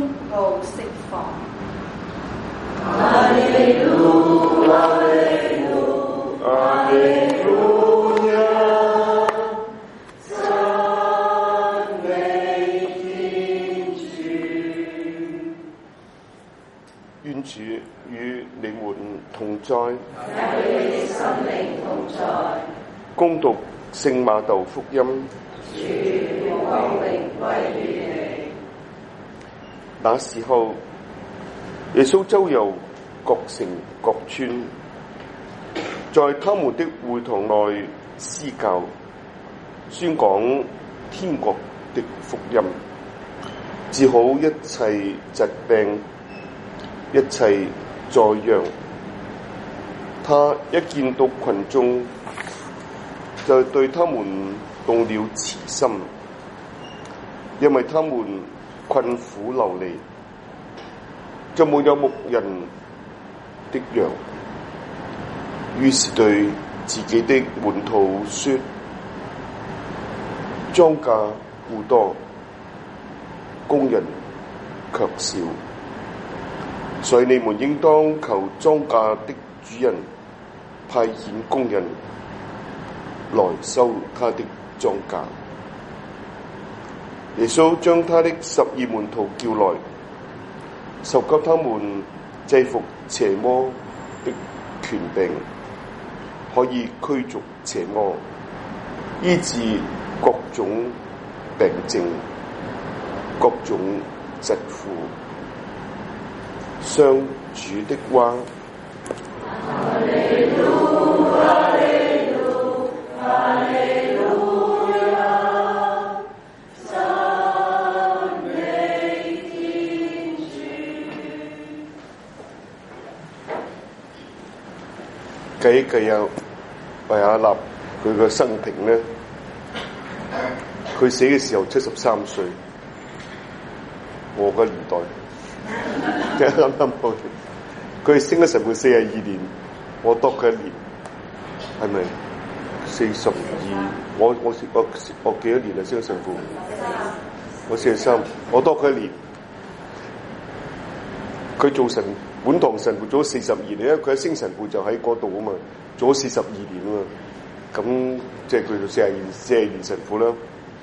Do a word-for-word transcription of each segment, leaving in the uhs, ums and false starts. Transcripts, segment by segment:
告釋放。 阿利路，阿利路，阿利路亞，讚美天主。 願主與你們同在， 與你心靈同在。 恭讀聖馬竇福音。 主，光榮歸於你。 那時候，耶穌周遊各城各村，在他們的會堂內施教，宣講天國的福音，治好一切疾病，一切災殃。他一見到群眾，就對他們動了慈心，因為他們困苦流離，就沒有牧人的羊。於是對自己的門徒說：莊稼固多，工人卻少，所以你們應當求莊稼的主人派遣工人來收他的莊稼。耶穌將他的十二門徒叫來，授給他們制服邪魔的權柄，可以驅逐邪魔，醫治各種病症、各種疾苦。上主的話。 阿利路，阿利路，阿利路亞，讚美天主。 計一計啊，維亞納佢個生平咧，佢死嘅時候七十三歲，我個年代，即係啱啱好。佢升咗神父四十二年，我多佢一年，係咪四十二？我我我我幾多年啊？升咗神父，我四十三，我多佢一年。佢做神本堂神父做咗四十二年，因為佢一升神父就喺嗰度啊嘛，做咗四十二年啊嘛，咁即係佢做四十年四十年神父啦。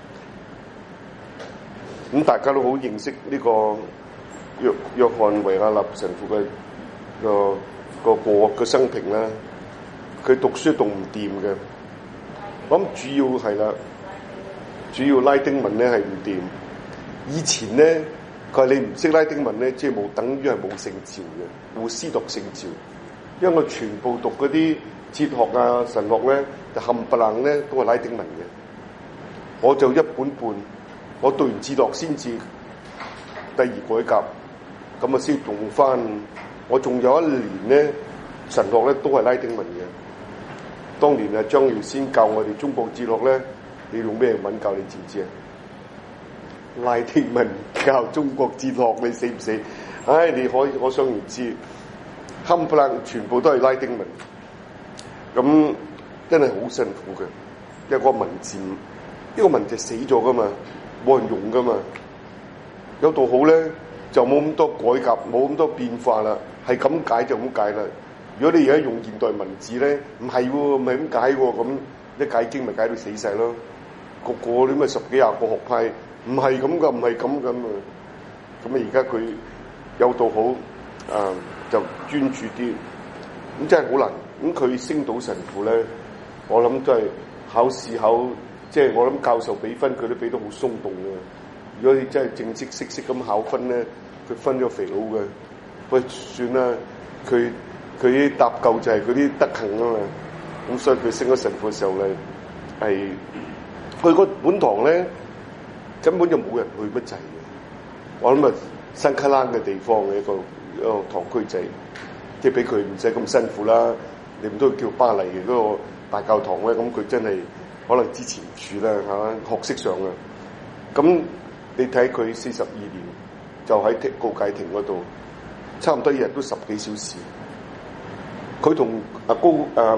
咁大家都好認識呢個約約翰維亞納神父嘅。個個個個生平啦，佢讀書讀唔掂嘅，我諗主要係啦，主要拉丁文咧係唔掂。以前咧，佢話你唔識拉丁文咧，即係冇等於係冇聖召嘅，胡斯讀聖召。因為我全部讀嗰啲哲學啊、神學咧，就冚唪唥咧都係拉丁文嘅。我就一本半，我讀完哲學先至第二改革，咁啊先用翻。我仲有一年咧，神學咧都係拉丁文嘅。當年啊，張耀先教我哋中國哲學咧，你用咩文教？你知唔知啊？拉丁文教中國哲學，你死唔死？唉，你可以可想而知，冚唪唥全部都係拉丁文，咁真係好辛苦嘅。一個文字，一個文字死咗噶嘛，冇人用噶嘛。有道好咧，就冇咁多改革，冇咁多變化啦。係咁解就咁解啦。如果你而家用現代文字咧，唔係喎，唔係咁解喎，咁一解經咪解到死晒咯。個個啲咪十幾廿個學派，唔係咁噶，唔係咁咁啊。咁啊，而家佢有道好啊，就專注啲。咁真係好難。咁佢升到神父咧，我諗都係考試考，即係我諗教授俾分，佢都俾得好鬆動嘅。如果你真係正式識識咁考分咧，佢分咗肥佬嘅。喂，算啦，佢佢啲搭救就係嗰啲德行啊嘛，咁所以佢升咗神父嘅時候咧，係去個本堂咧，根本就冇人去乜滯嘅。我諗啊，山卡拉嘅地方嘅一個一個堂區仔，即係俾佢唔使咁辛苦啦。你唔都叫巴黎嘅嗰個大教堂咧，咁佢真係可能之前住啦嚇，學識上啊。咁你睇佢四十二年就喺告解亭嗰度。差唔多一日都十幾小時，佢同阿高啊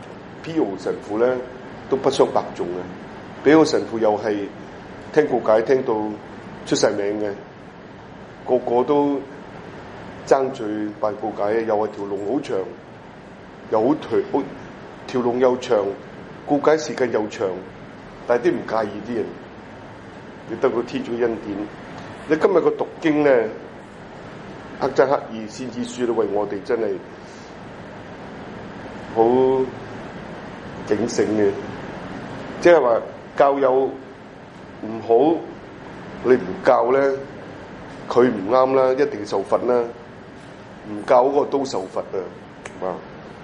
P.O 神父咧都不相伯仲嘅。P.O 神父又係聽告解聽到出晒名嘅， 個個都爭住辦告解，又係條龍好長，又好長，條龍又長，告解時間又長，但係啲唔介意啲人，你得個天主嘅恩典。你今日個讀經咧，黑真黑義先知書都為我哋真係好警醒嘅，即係話教友唔好，你唔教咧，佢唔啱啦，一定受罰啦。唔教嗰個都受罰啊！啊，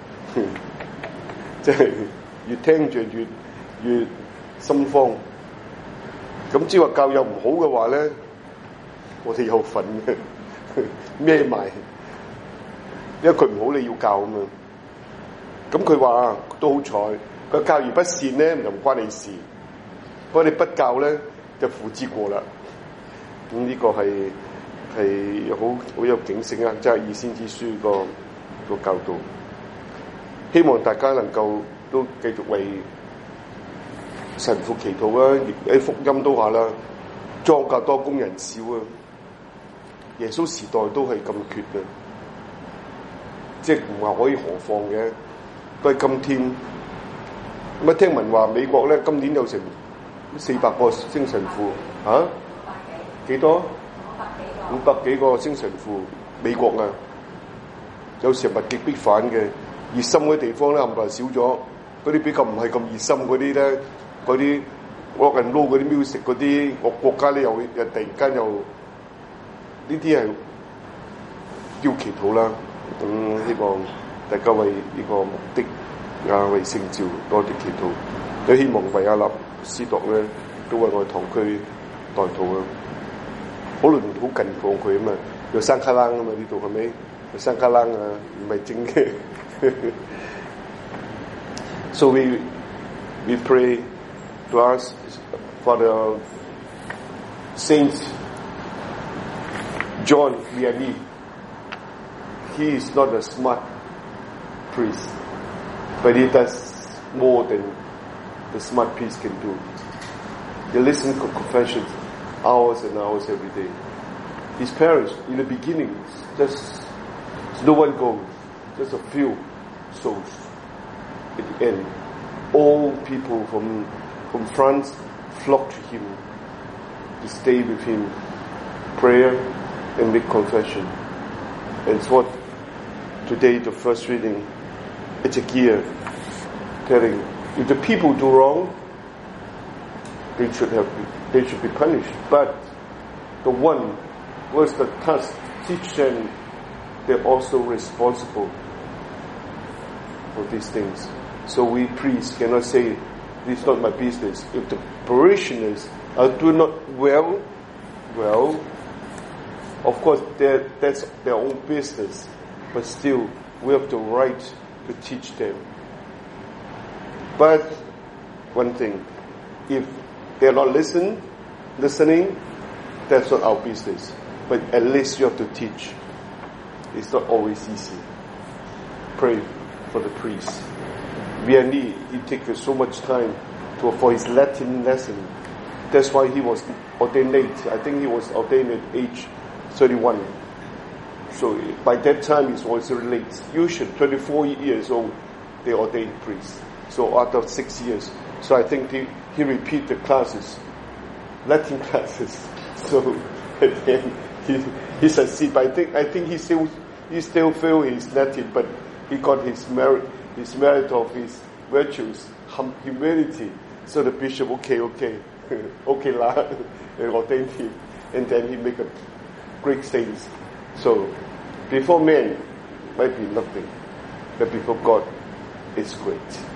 即係越聽住越越心慌。咁只話教友唔好嘅話咧，我哋有份嘅孭埋，因為佢唔好你要教啊嘛。咁佢話都好彩，佢教而不善咧，又唔關你事。不過你不教咧，就負之過啦。咁呢個係係好好有警醒啊！即係《以先知書》個個教導，希望大家能夠都繼續為神父祈禱啊！喺福音都話啦，莊稼多工人少啊！耶穌時代都係咁缺嘅，即係唔話可以何況嘅，都係今天。咁啊，聽聞話美國咧今年有成四百個升神父嚇，幾多？五百幾個升神父，美國啊，有時物極必反嘅，熱心嗰啲地方咧冚唪唥少咗，嗰啲比較唔係咁熱心嗰啲咧，嗰啲 rock and roll 嗰啲 music 嗰啲，國國家咧又又突然間又呢啲係要祈禱啦。咁、嗯、希望大家為呢個目的啊，為聖召多啲祈禱。都希望維亞納司鐸咧都為我哋堂區代禱啊！好耐好近放佢啊嘛，有山卡冷啊嘛，呢度係咪？有山卡冷啊，唔係正嘅。So we we pray to ask for the Saint John Vianney. He is not a smart priest, but he does more than the smart priest can do. He listens to confessions hours and hours every day. His parents, in the beginning, just no one goes, just a few souls. At the end, all people from from France flock to him to stay with him, prayer and make confession. And it's what today the first reading, Ezekiel, telling if the people do wrong, they should have they should be punished. But the one who has the task to teach them, they're also responsible for these things. So we priests cannot say, this is not my business. If the parishioners are doing not well, well, of course that's their own business. But still, we have the right to teach them. But one thing, if they are not listen, listening, that's not our business. But at least you have to teach. It's not always easy. Pray for the priest. Vianney, he takes so much time to, for his Latin lesson. That's why he was ordained late. I think he was ordained at age thirty-one. So by that time, he was already late. Usually, twenty-four years old, they ordained priests. So after six years. So I think he, he repeat the classes, Latin classes. So at the end, he, he succeeded. But I think, I think he still, he still failed his Latin, but he got his merit, his merit of his virtues, hum, humility. So the bishop, okay, okay, okay lah, and ordained him. And then he make a great saints. So before men might be nothing, but before God, it's great.